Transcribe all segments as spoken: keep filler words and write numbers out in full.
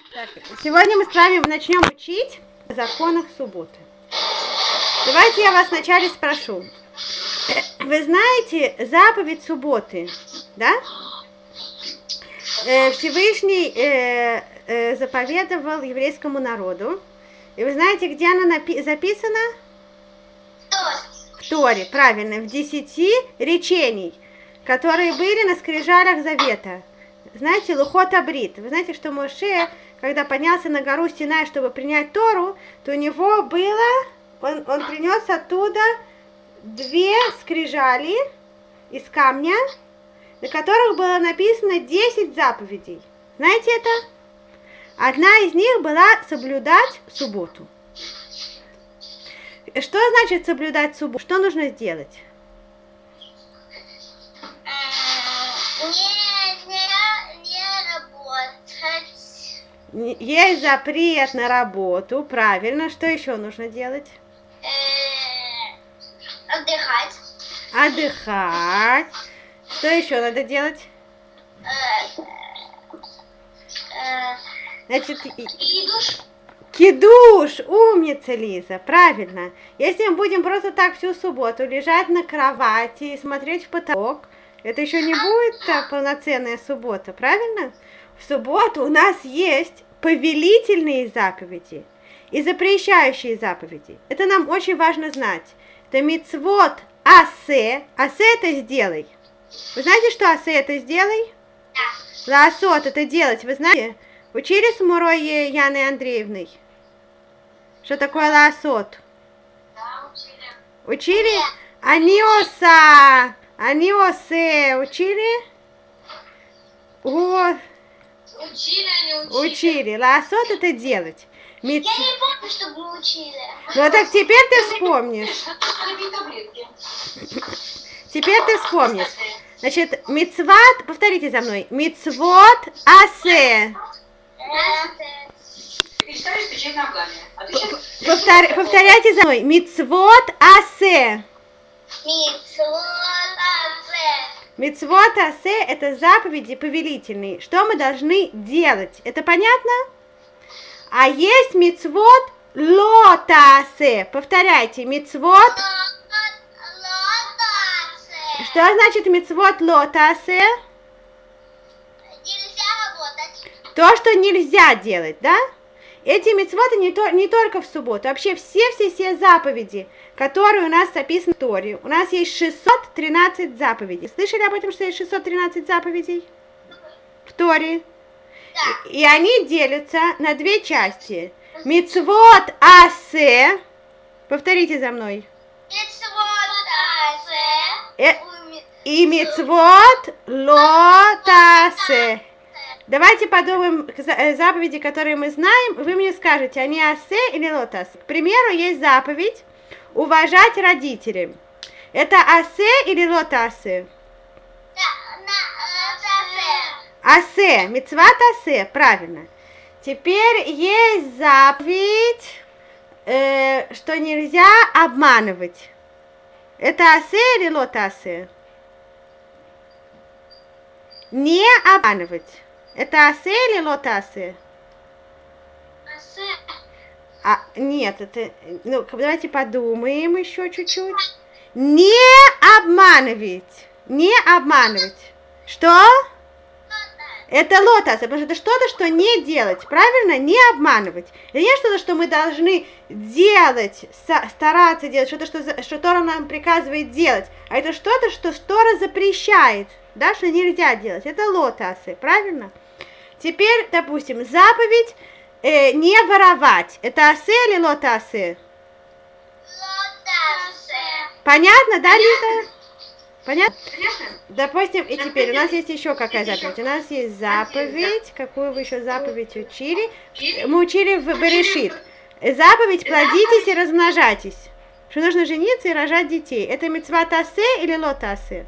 Так, сегодня мы с вами начнем учить о законах субботы. Давайте я вас вначале спрошу. Вы знаете заповедь субботы, да? Всевышний э, э, заповедовал еврейскому народу. И вы знаете, где она напи- записана? В Торе, правильно, в десяти речений, которые были на скрижалях завета. Знаете, Лухот Абрит. Вы знаете, что Моше, когда поднялся на гору Синай, чтобы принять Тору, то у него было, он, он принес оттуда две скрижали из камня, на которых было написано десять заповедей. Знаете это? Одна из них была соблюдать субботу. Что значит соблюдать субботу? Что нужно сделать? Есть запрет на работу, правильно. Что еще нужно делать? Отдыхать. Отдыхать. Что еще надо делать? Значит, Кидуш. кидуш, умница, Лиза, правильно. Если мы будем просто так всю субботу лежать на кровати и смотреть в потолок, это еще не будет так полноценная суббота, правильно? В субботу у нас есть повелительные заповеди и запрещающие заповеди. Это нам очень важно знать. Это мицвот асе. Асе это сделай. Вы знаете, что асе это сделай? Да. Лаасот это делать. Вы знаете? Учили с Мурой Яной Андреевной? Что такое лаасот? Да, учили. Учили? Аниоса. Аниосе. Учили? Вот. Учили, а не учили. Учили. Лаасот это делать. Миц... Я не помню, чтобы мы учили. Ну так теперь ты вспомнишь. Теперь ты вспомнишь. Значит, мицват, повторите за мной. Мицвот асе. Перестаешь стучать ногами. А ты сейчас... Повтор... Повторяйте за мной. Мицвот асе. Мицвот асе. Мицвот асе это заповеди повелительные. Что мы должны делать? Это понятно? А есть мицвот лотасе. Повторяйте. Мицвот. Что значит мицвот лотасе? Нельзя работать. То, что нельзя делать, да? Эти мицвоты не, то, не только в субботу, вообще все-все-все заповеди, которые у нас описаны в Торе. У нас есть шестьсот тринадцать заповедей. Слышали об этом, что есть шестьсот тринадцать заповедей в Торе? Да. И, и они делятся на две части. Мицвот асе. Повторите за мной. Мицвот асе. Э, и мицвот лотасе. Давайте подумаем заповеди, которые мы знаем. Вы мне скажете, они асе или лотас. К примеру, есть заповедь уважать родителей. Это асе или лотасе? Асе, мицват асе, правильно. Теперь есть заповедь, э, что нельзя обманывать. Это асе или лотасе? Не обманывать. Это асе или лотасе? Асе. А, нет, это... Ну, давайте подумаем еще чуть-чуть. Не обманывать. Не обманывать. Что? Это лотас, потому что это что-то, что не делать, правильно? Не обманывать. Это не что-то, что мы должны делать, стараться делать, что-то, что, что Тора нам приказывает делать, а это что-то, что Тора запрещает, да, что нельзя делать. Это лотасы, правильно? Теперь, допустим, заповедь э, не воровать. Это асе или лотасы? Лотасе. Понятно, да, Лиза? Понятно? Понятно? Допустим, и теперь у нас есть еще какая заповедь? У нас есть заповедь. Какую вы еще заповедь учили? Мы учили в Берешит. Заповедь плодитесь и размножайтесь. Что нужно жениться и рожать детей. Это мицват асе или лотасе?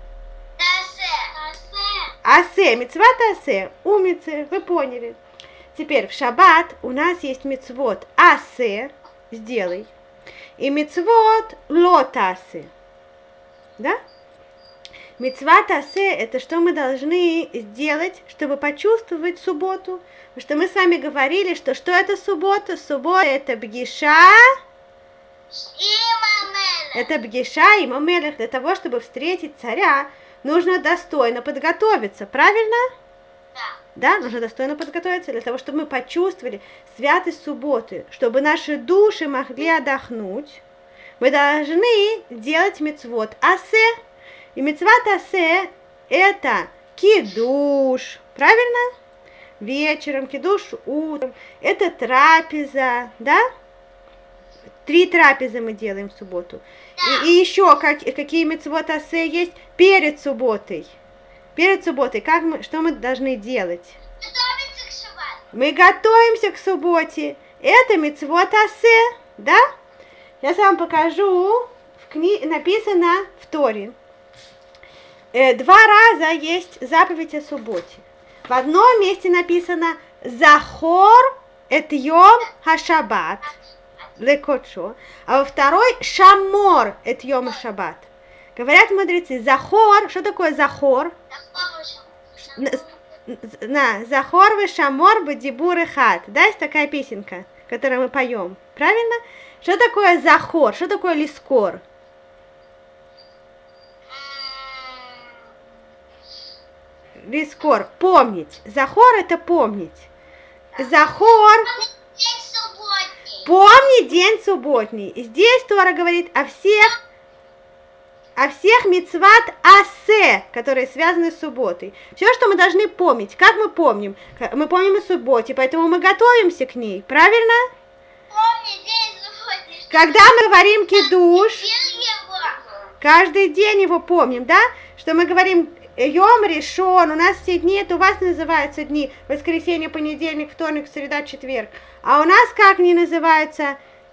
Асе, мицват асе. Умницы, вы поняли. Теперь в шаббат у нас есть мицвот асе, сделай, и мицвот лотасе. Да? Мицват асе – это что мы должны сделать, чтобы почувствовать субботу. Потому что мы с вами говорили, что что это суббота? Суббота – это бгиша, это бгиша и мамелех. Для того, чтобы встретить царя, нужно достойно подготовиться, правильно? Да, нужно достойно подготовиться для того, чтобы мы почувствовали святость субботы, чтобы наши души могли отдохнуть. Мы должны делать мицвот асе. И мицват асе – это кидуш, правильно? Вечером, кидуш утром. Это трапеза, да? Три трапезы мы делаем в субботу. И, и еще как, какие мицвот асе есть перед субботой. Перед субботой, как мы, что мы должны делать? Готовиться к шаббату. Мы готовимся к субботе. Это мицвот асе, да? Я вам покажу, в кни... написано в Торе. Э, два раза есть заповедь о субботе. В одном месте написано «Захор эт йом хашаббат» лекотшо, а во второй «Шамор эт йом шаббат». Говорят мудрецы, захор, что такое захор? На, захор вы шамор бы дибур и хат. Да, есть такая песенка, которую мы поем. Правильно? Что такое захор? Что такое лискор? Лискор, помнить. Захор это помнить. Захор. Помни день субботний. И здесь Тора говорит о всех о всех мицват асе, которые связаны с субботой. Все, что мы должны помнить. Как мы помним? Мы помним о субботе, поэтому мы готовимся к ней. Правильно? Помни день субботний. Когда мы говорим кидуш, каждый день его помним, да? Что мы говорим йом решон, у нас все дни, это у вас называются дни воскресенье, понедельник, вторник, среда, четверг. А у нас как они называются?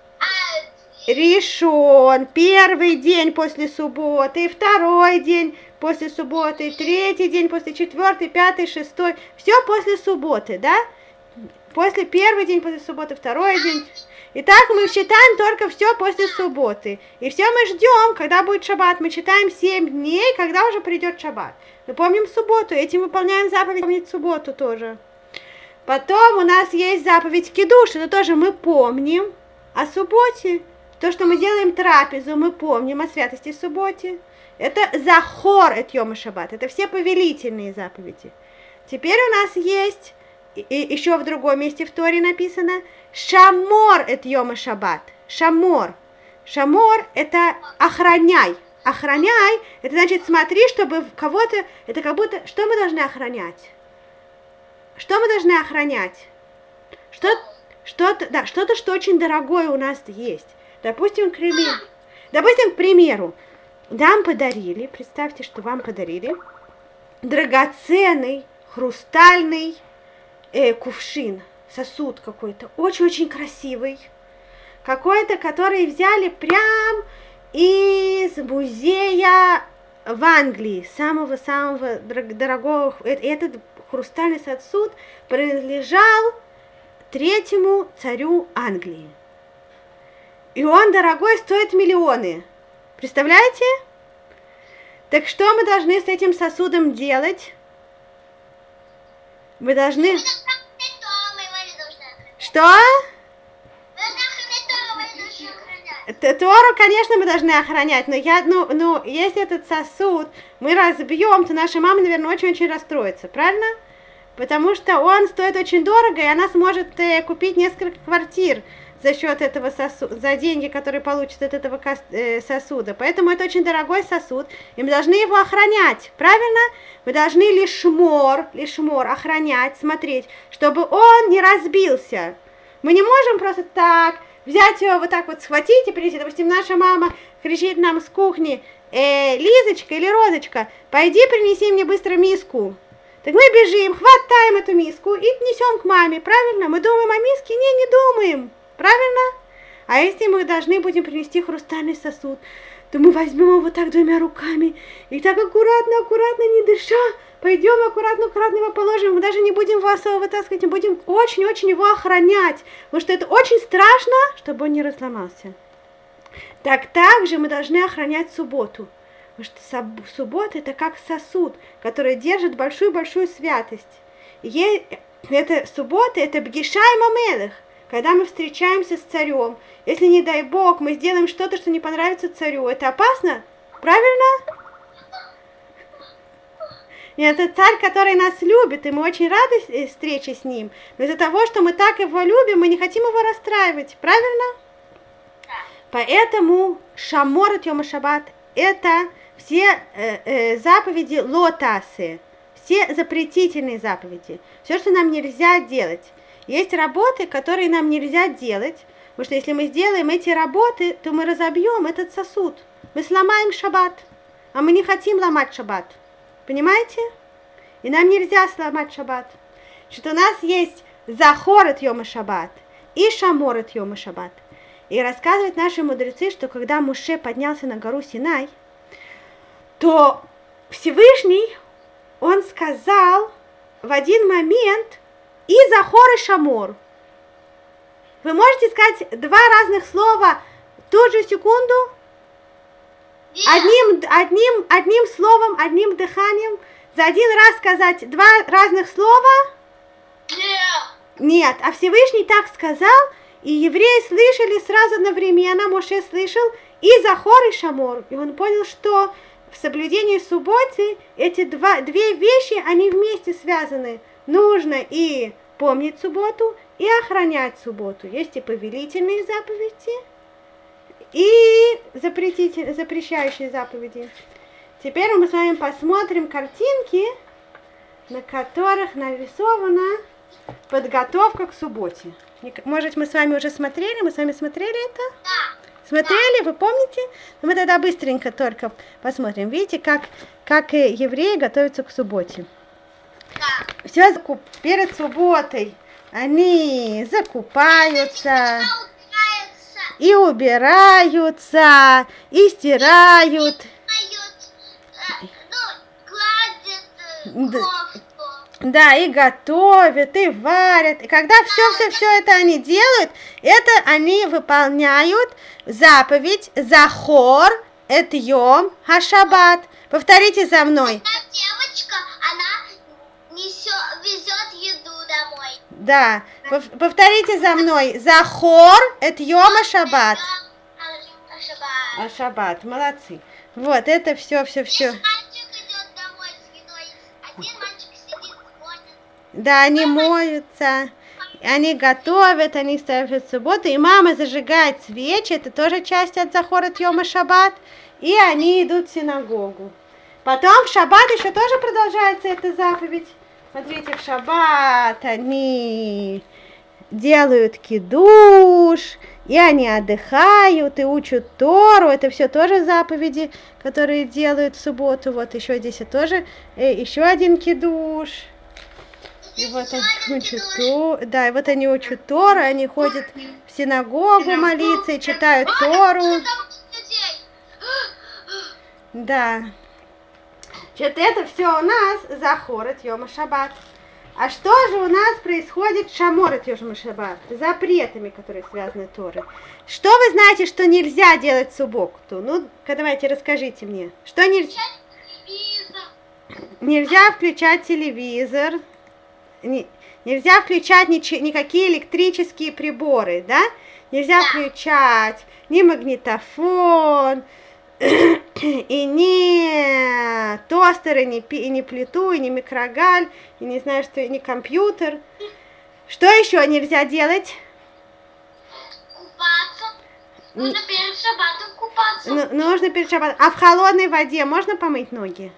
Решон, первый день после субботы, второй день после субботы, третий день после четвертый, пятый, шестой, все после субботы, да? После первый день после субботы, второй день. И так мы считаем только все после субботы. И все мы ждем, когда будет шаббат. Мы читаем семь дней, когда уже придет шаббат. Мы помним субботу, этим выполняем заповедь помнить субботу тоже. Потом у нас есть заповедь кидуш, это тоже мы помним о субботе. То, что мы делаем трапезу, мы помним о святости субботе. Это захор эт йома шаббат. Это все повелительные заповеди. Теперь у нас есть, и, и еще в другом месте в Торе написано, шамор эт йома шаббат. Шамор. Шамор это охраняй. Охраняй, это значит смотри, чтобы кого-то, это как будто, что мы должны охранять? Что мы должны охранять? Что, что-то, да, что-то, что очень дорогое у нас есть. Допустим, к примеру, допустим, к примеру, нам подарили, представьте, что вам подарили драгоценный хрустальный э, кувшин, сосуд какой-то, очень-очень красивый, какой-то, который взяли прям из музея в Англии, самого-самого дорогого. Этот хрустальный сосуд принадлежал третьему царю Англии. И он дорогой, стоит миллионы. Представляете? Так что мы должны с этим сосудом делать? Мы должны... Что? Тору, конечно, мы должны охранять, но я, ну, ну, если этот сосуд мы разбьем, то наша мама, наверное, очень-очень расстроится, правильно? Потому что он стоит очень дорого, и она сможет э, купить несколько квартир за счет этого сосуда, за деньги, которые получит от этого э, сосуда. Поэтому это очень дорогой сосуд, и мы должны его охранять, правильно? Мы должны лишмор, лишмор охранять, смотреть, чтобы он не разбился. Мы не можем просто так взять его вот так вот, схватить и принести. Допустим, наша мама кричит нам с кухни: э, Лизочка или Розочка, пойди принеси мне быстро миску. Так мы бежим, хватаем эту миску и несем к маме, правильно? Мы думаем о миске? Не, не думаем, правильно? А если мы должны будем принести хрустальный сосуд, то мы возьмем его так двумя руками и так аккуратно, аккуратно, не дыша, пойдем аккуратно, аккуратно его положим, мы даже не будем его особо вытаскивать, мы будем очень-очень его охранять, потому что это очень страшно, чтобы он не разломался. Так также мы должны охранять субботу. Потому что суббота это как сосуд, который держит большую-большую святость. И это суббота, это бгишай мамелех, когда мы встречаемся с царем. Если, не дай бог, мы сделаем что-то, что не понравится царю, это опасно? Правильно? Нет, это царь, который нас любит, и мы очень рады встрече с ним. Но из-за того, что мы так его любим, мы не хотим его расстраивать. Правильно? Поэтому шаморот йома шаббат это все э, э, заповеди лотасы, все запретительные заповеди. Все, что нам нельзя делать. Есть работы, которые нам нельзя делать, потому что если мы сделаем эти работы, то мы разобьем этот сосуд. Мы сломаем шаббат, а мы не хотим ломать шаббат. Понимаете? И нам нельзя сломать шаббат. Что у нас есть захорот йома шаббат и шаморот йома шаббат. И рассказывают наши мудрецы, что когда Моше поднялся на гору Синай, то Всевышний, он сказал в один момент и захор, и шамор. Вы можете сказать два разных слова в ту же секунду? Одним, одним, одним словом, одним дыханием за один раз сказать два разных слова? Нет. Нет, а Всевышний так сказал, и евреи слышали сразу одновременно, Моше слышал и захор, и шамор. И он понял, что в соблюдении субботы эти два, две вещи, они вместе связаны. Нужно и помнить субботу, и охранять субботу. Есть и повелительные заповеди, и запретитель, запрещающие заповеди. Теперь мы с вами посмотрим картинки, на которых нарисована подготовка к субботе. Может, мы с вами уже смотрели? Мы с вами смотрели это? Да. Смотрели? Вы помните? Мы тогда быстренько только посмотрим. Видите, как, как и евреи готовятся к субботе. Да. Все перед субботой они закупаются, и убираются, и стирают. Да, и готовят, и варят. И когда все-все-все это они делают, это они выполняют заповедь захор эт йом хашаббат. Повторите за мной. Одна девочка, она несет, везет еду домой. Да, пов- повторите за мной. Захор эт йом хашаббат. Ашаббат, молодцы. Вот, это все-все-все. Мальчик идет домой с едой. Один мальчик сидит, смотрит. Да, они моются, они готовят, они ставят субботу, и мама зажигает свечи, это тоже часть от захора йома шаббат, и они идут в синагогу. Потом в шаббат еще тоже продолжается эта заповедь. Смотрите, в шаббат они делают кидуш, и они отдыхают, и учат Тору, это все тоже заповеди, которые делают в субботу. Вот еще здесь тоже э, еще один кидуш. И вот они учат Тору, да, и вот они учат Тору, они ходят в синагогу молиться и читают Тору. Да. Значит, это все у нас захор эт йома шаббат. А что же у нас происходит шамор эт йома шаббат? Запретами, которые связаны с Торой. Что вы знаете, что нельзя делать в субботу? Ну, давайте расскажите мне. Что нельзя? Нельзя включать телевизор. Не, нельзя включать ни, никакие электрические приборы, да? Нельзя включать ни магнитофон, и не тостеры, и не, и не плиту, и не микрогаль, и не знаю, что, и не компьютер. Что еще нельзя делать? Купаться. Нужно перед шаббатом купаться. Ну, нужно перед шаббатом. А в холодной воде можно помыть ноги?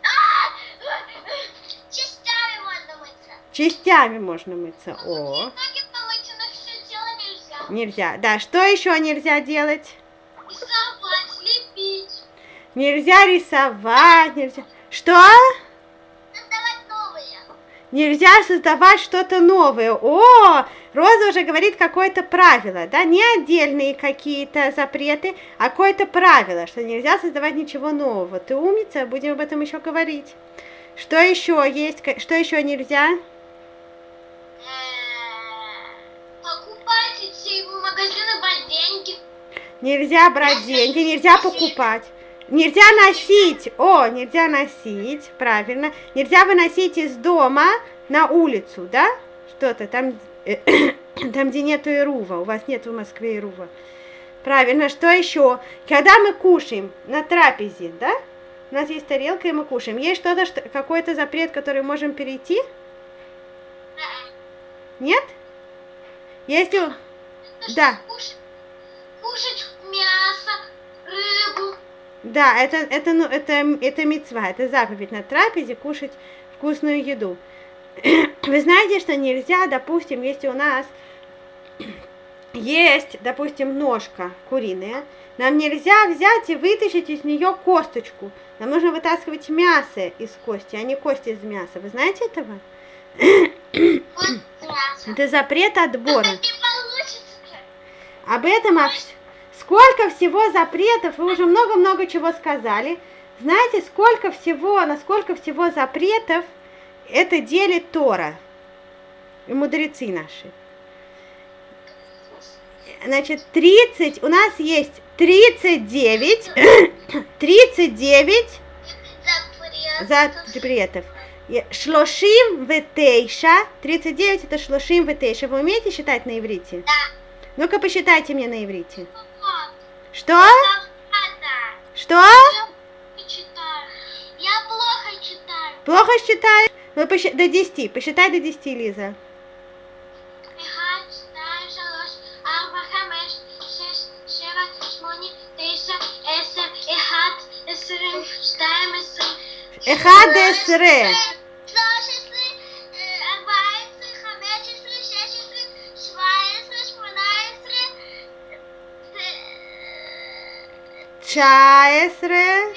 Частями можно мыться. Частями можно мыться. О. Ноги помыть, но все тело нельзя. Нельзя. Да, что еще нельзя делать? Рисовать, лепить. Нельзя рисовать, нельзя. Что? Создавать новые. Нельзя создавать что-то новое. О, Роза уже говорит какое-то правило, да, не отдельные какие-то запреты, а какое-то правило, что нельзя создавать ничего нового. Ты умница, будем об этом еще говорить. Что еще есть, что еще нельзя? Покупать, идти в магазины, брать деньги. Нельзя брать деньги, нельзя покупать. Нельзя носить, о, нельзя носить, правильно. Нельзя выносить из дома на улицу, да? Что-то там, там, где нету ирува. У вас нет в Москве ирува. Правильно, что еще? Когда мы кушаем на трапезе, да? У нас есть тарелка, и мы кушаем. Есть что-то, что, какой-то запрет, который можем перейти? Нет? Если... Да. Кушать, кушать мясо, рыбу. Да, это, это, ну, это, это мицва, это заповедь на трапезе кушать вкусную еду. Вы знаете, что нельзя, допустим, если у нас есть, допустим, ножка куриная, нам нельзя взять и вытащить из нее косточку. Нам нужно вытаскивать мясо из кости, а не кости из мяса. Вы знаете этого? Это запрет отбора. Об этом, сколько всего запретов, вы уже много-много чего сказали. Знаете, сколько всего, насколько всего запретов это делит Тора и мудрецы наши. Значит, тридцать, у нас есть тридцать девять, тридцать девять запретов. Шлошим ветейша, тридцать девять это шлошим ветейша. Вы умеете считать на иврите? Да. Ну-ка, посчитайте мне на иврите. Что? Да. Что? Я читаю. Я плохо читаю. Плохо считаешь? Ну, посчитай до десяти. Посчитай до десяти, Лиза. Эхад эсре. Чаесре.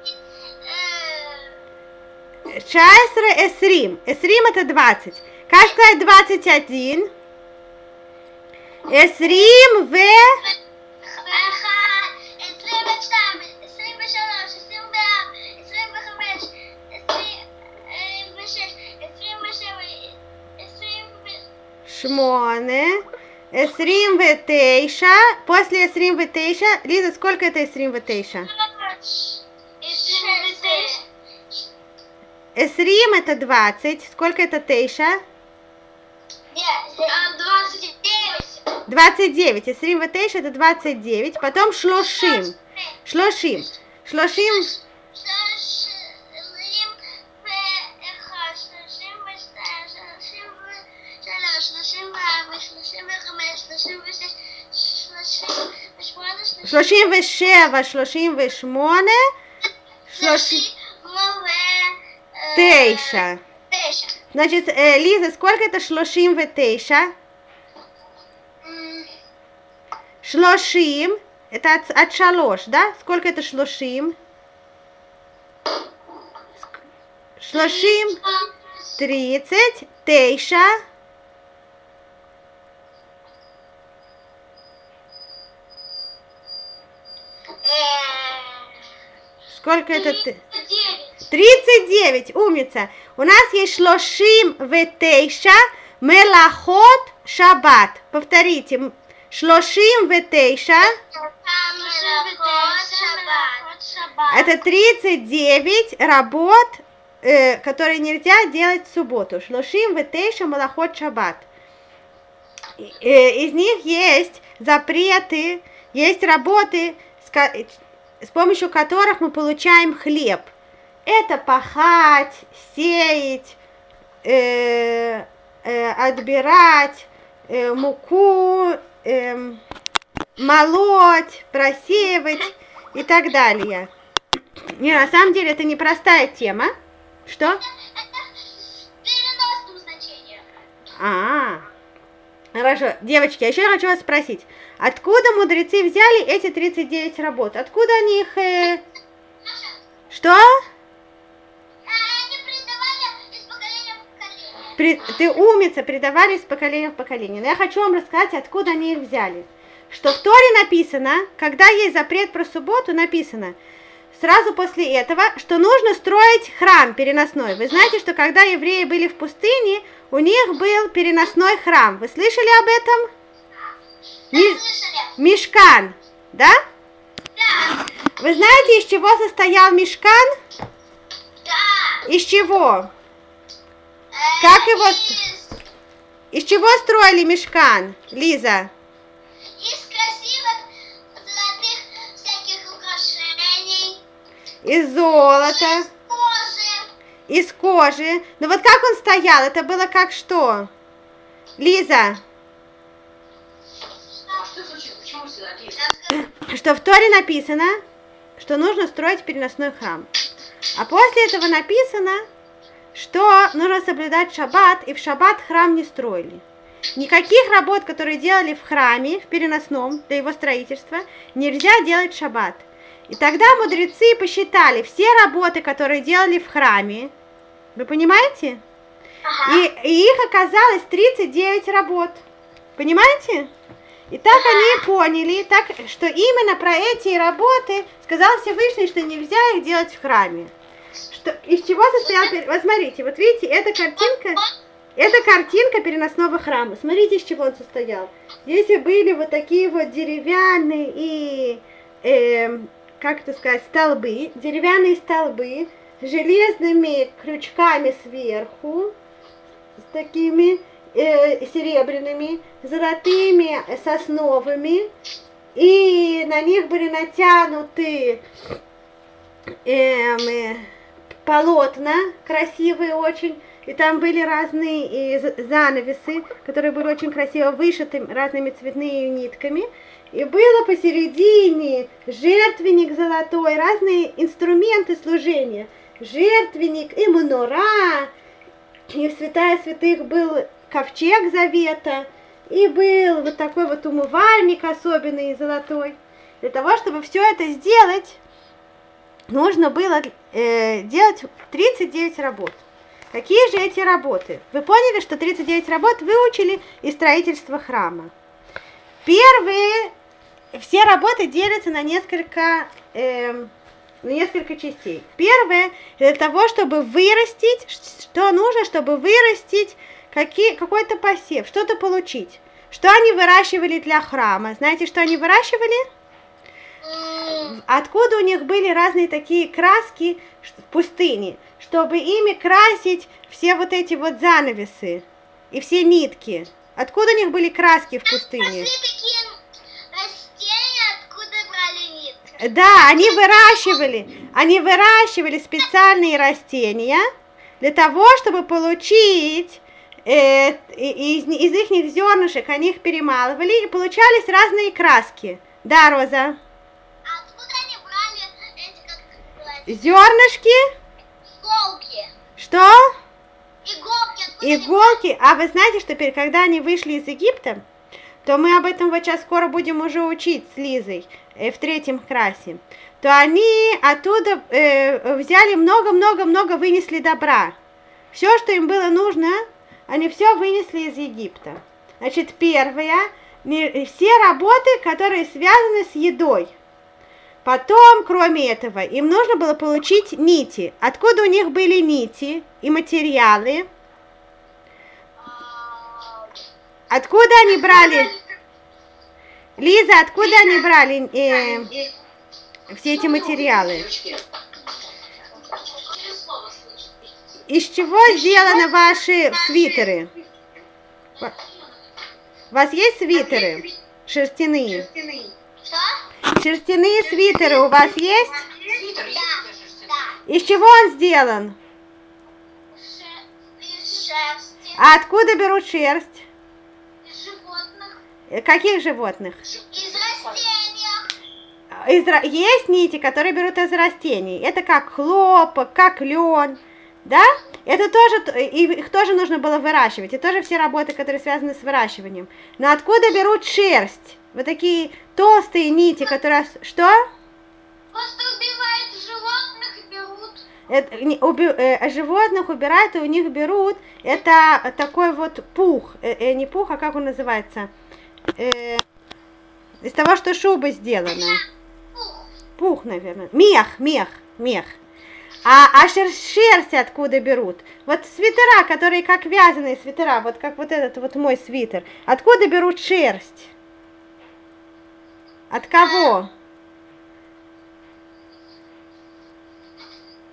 Чаесре эсрим. Эсрим это двадцать. Как сказать двадцать один? Эсрим в... Шмоне. Эсрим ветейша. После эсрим ветейша. Лиза, сколько это эсрим ветейша? Эсрим это двадцать. Сколько это тейша? двадцать девять. двадцать девять. Эсрим ветейша это двадцать девять. Потом шлошим. Шлошим. Шлошим. שלושים ושבע, שלושים ושמונה, שלושים... תשע. Значит, э, Лиза, сколько это шлошим ветейша? Шлошим, это от, от шалош, да? Сколько это шлошим? Шлошим, тридцать, тейша. Сколько это? тридцать девять, умница. У нас есть шлошим ветейша мелахот шаббат. Повторите. Шлошим ветейша. Это тридцать девять работ, э, которые нельзя делать в субботу. Шлошим ветейша мелахот шаббат. Э, из них есть запреты, есть работы, с помощью которых мы получаем хлеб. Это пахать, сеять, э, э, отбирать э, муку, э, молоть, просеивать и так далее. Не, на самом деле это непростая тема. Что? Это в переносном значении. А, хорошо. Девочки, я еще хочу вас спросить. Откуда мудрецы взяли эти тридцать девять работ? Откуда они их... Э... Что? Они передавали из поколения в поколение. При... Ты умница, передавали из поколения в поколение. Но я хочу вам рассказать, откуда они их взяли. Что в Торе написано, когда есть запрет про субботу, написано сразу после этого, что нужно строить храм переносной. Вы знаете, что когда евреи были в пустыне, у них был переносной храм. Вы слышали об этом? Ми... Мишкан, да? Да. Вы знаете, из чего состоял мишкан? Да. Из чего? Э, Как его... Из, Из чего строили мишкан, Лиза? из красивых золотых всяких украшений. Из золота, Из кожи. из кожи. Ну вот как он стоял? Это было как что? Лиза, А что случилось? Почему вы сюда отъехали? Так, что в Торе написано, что нужно строить переносной храм. А после этого написано, что нужно соблюдать шаббат, и в шаббат храм не строили. Никаких работ, которые делали в храме, в переносном, для его строительства, нельзя делать в шаббат. И тогда мудрецы посчитали все работы, которые делали в храме, вы понимаете? ага. И, и их оказалось тридцать девять работ. Понимаете? И так они поняли, так, что именно про эти работы сказал Всевышний, что нельзя их делать в храме. Что, из чего состоял... пер- Вот смотрите, вот видите, эта картинка, это картинка переносного храма. Смотрите, из чего он состоял. Здесь и были вот такие вот деревянные и, эм, как это сказать, столбы, деревянные столбы с железными крючками сверху, с такими э, серебряными, золотыми, э, сосновыми, и на них были натянуты эм, э, полотна красивые очень, и там были разные э, з- занавесы, которые были очень красиво вышиты разными цветными нитками, и было посередине жертвенник золотой, разные инструменты служения, жертвенник и мнора, и в святая святых был ковчег завета, и был вот такой вот умывальник особенный золотой. Для того, чтобы все это сделать, нужно было э, делать тридцать девять работ. Какие же эти работы? Вы поняли, что тридцать девять работ выучили из строительства храма. Первые, все работы делятся на несколько, э, на несколько частей. Первое, для того, чтобы вырастить, что нужно, чтобы вырастить какие, какой-то посев, что-то получить. Что они выращивали для храма? Знаете, что они выращивали? М, Откуда у них были разные такие краски в пустыне, чтобы ими красить все вот эти вот занавесы и все нитки? Откуда у них были краски в пустыне? Нашли такие растения, откуда брали нитки. Да, они выращивали, они выращивали специальные растения для того, чтобы получить э, и- из, из их зернышек, они их перемалывали, и получались разные краски. Да, Роза? А откуда они брали эти, как сказать, Зернышки? иголки? Что? Иголки, откуда они Иголки. А вы знаете, что теперь, когда они вышли из Египта, то мы об этом вот сейчас скоро будем уже учить с Лизой э, в третьем классе, то они оттуда э, взяли много-много-много, вынесли добра. Все, что им было нужно, они все вынесли из Египта. Значит, первое, не- все работы, которые связаны с едой. Потом, кроме этого, им нужно было получить нити. Откуда у них были нити и материалы? А, Откуда они брали? Лиза, откуда они брали э, все эти материалы? Девочки, через слово слышно. Из чего сделаны ваши свитеры? Ва- У вас есть свитеры шерстяные? Что? Шерстяные свитеры у вас есть? Свитер есть Да, у тебя шерстяной? да. Из чего он сделан? Ше- Из шерсти, А откуда берут шерсть? из животных, Э, Каких животных? из растений. Из ра- Есть нити, которые берут из растений. Это как хлопок, как лен, да? Это тоже, т- и их тоже нужно было выращивать. И тоже все работы, которые связаны с выращиванием. Но откуда берут шерсть? Вот такие толстые нити, которые... ос- Что? Просто убивают животных и берут. Это, не, уби- э, а животных убирают, и у них берут, это такой вот пух, э, э, не пух, а как он называется? Э, из того, что шуба сделана. Пух. Пух, наверное. Мех, мех, мех. А, а шер- шерсть откуда берут? Вот свитера, которые как вязаные свитера, вот как вот этот вот мой свитер. Откуда берут шерсть? От кого?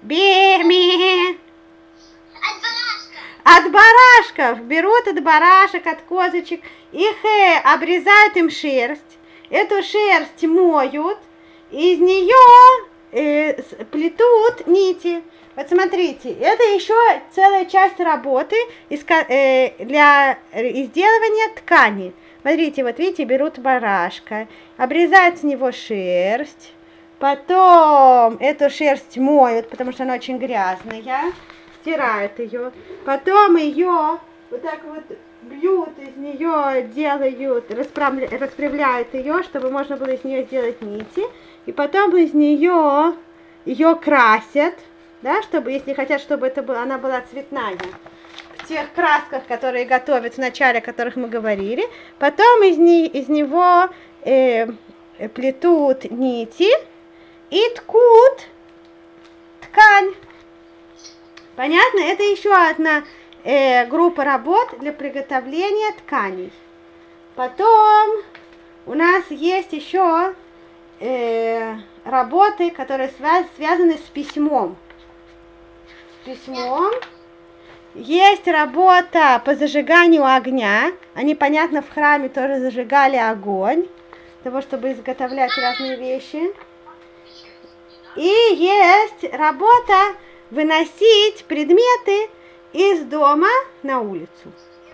Бе-ме. От барашка. От барашков. Берут от барашек, от козочек. Их э, обрезают им шерсть. Эту шерсть моют. Из нее э, плетут нити. Вот смотрите, это еще целая часть работы э, для изделывания ткани. Смотрите, вот видите, берут барашка, обрезают с него шерсть, потом эту шерсть моют, потому что она очень грязная, стирают ее, потом ее вот так вот бьют, из нее делают, распрямляют ее, чтобы можно было из нее сделать нити, и потом из нее ее красят, да, чтобы, если хотят, чтобы это была, она была цветная, в тех красках, которые готовят в начале, о которых мы говорили, потом из, не, из него э, плетут нити и ткут ткань. Понятно? Это еще одна э, группа работ для приготовления тканей. Потом у нас есть еще э, работы, которые связ, связаны с письмом. Письмом. Есть работа по зажиганию огня. Они, понятно, в храме тоже зажигали огонь, для того, чтобы изготовлять разные вещи. И есть работа выносить предметы из дома на улицу.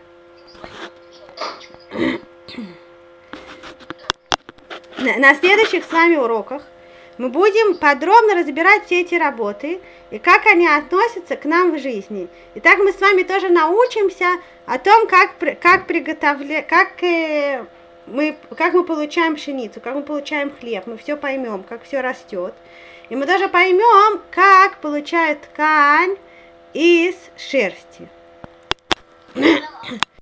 На следующих с вами уроках мы будем подробно разбирать все эти работы и как они относятся к нам в жизни. Итак, мы с вами тоже научимся о том, как, как, приготовля... как, э, мы, как мы получаем пшеницу, как мы получаем хлеб. Мы все поймем, как все растет. И мы тоже поймем, как получают ткань из шерсти.